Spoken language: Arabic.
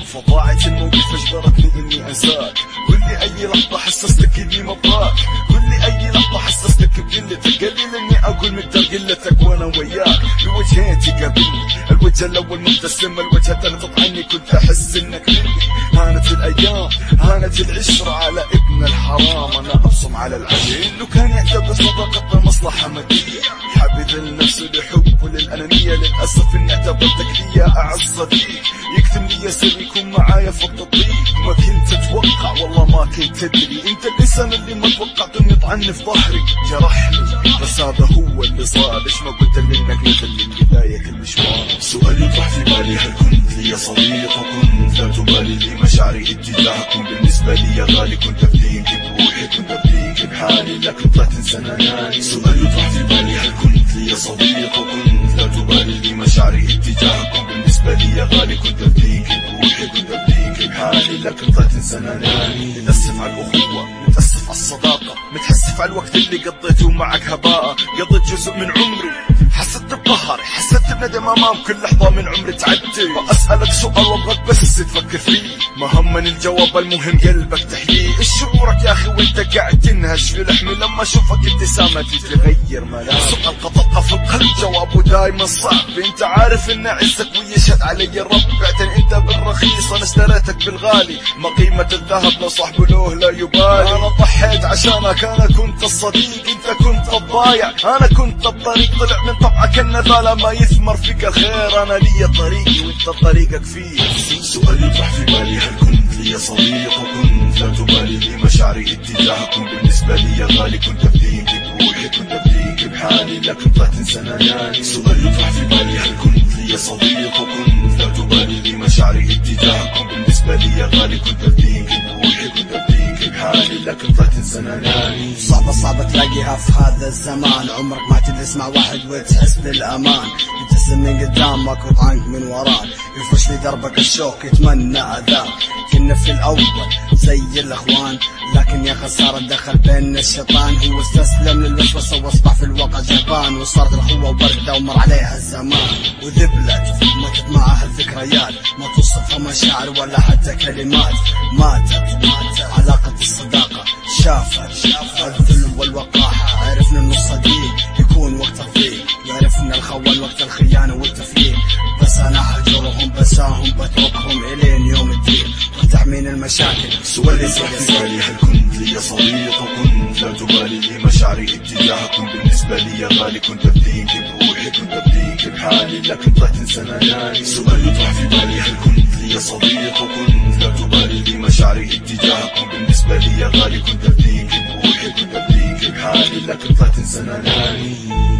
فضاعت الموقف اجبرتني اني انساك. قل لي اي لحظة حسستك اني مبراك، قل لي اي لحظة حسستك بقلتك. قليل اني اقول مقدار قلتك وانا وياك بوجهين تقابلني، الوجه الاول مبتسم، الوجه الثاني تطعني. كنت احس انك مني. هانت الايام هانت العشرة على ابن الحرام، انا ابصم على العجين. لو كان يعتبر صداقتنا مصلحة مادية، يحبذ نفسه لحب وللأنانية. للأسف إني اعتبرتك لي أعز صديق، يكتم لي سر يكون معايا في التطبيق. ما كنت أتوقع والله ما كنت تدري، أنت الإنسان اللي ما توقعت إني طعني في ظهري. جرحني بس هذا هو اللي صار، ليش ما قلت لي إنك مثل من بداية المشوار؟ سؤال يطرح في بالي، هل كنت لي صديق وكنت لا تبالي لي مشاعري اتجاهكم؟ بالنسبة لي يا غالي كنت أبديك بروحي، كنت أبديك بحالي، لكن طلعت إنسان أناني. سؤال يطرح في بالي، هل كنت لي صديق وكنت لا تبالي لي مشاعري اتجاهكم؟ بالنسبة لي يا غالي كنت أبديك بروحي، كنت أبديك بحالي، لكن طلعت إنسان أناني. متأسف على الأخوة، متأسف على الصداقة، متحسف على الوقت اللي قضيته معك هباء. قضيت جزء من عمري حسيت بظهري، حسيت بندم امام كل لحظة من عمري تعدي. فأسألك سؤال وابغاك بس تفكر فيه، ما همني الجواب المهم قلبك تحييه. ايش شعورك يا اخي وانت قاعد تنهش في لحمي لما اشوفك ابتسامتي تغير ملامح؟ سؤال قطعة في القلب جوابه دايما صعب. انت عارف ان عزك ويشهد علي الرب، بعتني انت بالرخيص انا اشتريتك بالغالي. ما قيمة الذهب لو صاحبه له لا يبالي. انا ضحيت عشانك، انا كنت الصديق، انت كنت الضايع، انا كنت الطريق. طلع من طبعك النذالة ما يثمر فيك الخير، انا لي طريقي وانت طريقك فيه. سؤال يطرح في بالي، هل كنت لي صديق وكنت لا تبالي لي مشاعري اتجاهكم؟ بالنسبة لي يا غالي كنت أبديك بروحي، كنت أبديك بحالي، لكن طلعت إنسان أناني. سؤال يطرح في بالي، هل كنت لي صديق وكنت لا تبالي لي مشاعري اتجاهكم؟ بالنسبة لي يا غالي كنت أبديك بروحي، كنت أبديك بحالي، لكن طلعت إنسان أناني. صعبة تلاقيها في هذا الزمان، عمرك ما تجلس مع واحد وتحس بالأمان. يبتسم من قدامك وطعنك من وراك، يفرش لي دربك الشوك يتمنى أذاك. كنا في الأول زي الأخوان، لكن يا خسارة دخل بيننا الشيطان. هو استسلم للوسوسة واصبح في الواقع جبان، وصارت الأخوة وردة ومر عليها الزمان. وذبلت ماتت معها الذكريات، ما توصفها مشاعر ولا حتى كلمات. ماتت علاقة الصداقة، شافت الذل والوقاحة. عرفنا انه الصديق يكون وقت الضيق، وعرفنا الخوان وقت الخيانة والتفريق. بس انا احجرهم بساهم بتركهم الين يوم الدين، وتحمين المشاكل. سؤال يطرح في بالي، هل كنت لي صديق وكنت لا تبالي لي مشاعري اتجاهكم؟ بالنسبة لي يا غالي كنت أبديك بروحي، كنت أبديك بحالي، لكن طلعت إنسان أناني. سؤال يطرح في بالي، هل كنت لي صديق وكنت لا تبالي لي مشاعري اتجاهكم؟ بالنسبة لي يا غالي كنت أبديك بروحي، كنت أبديك بحالي، لكن طلعت إنسان أناني.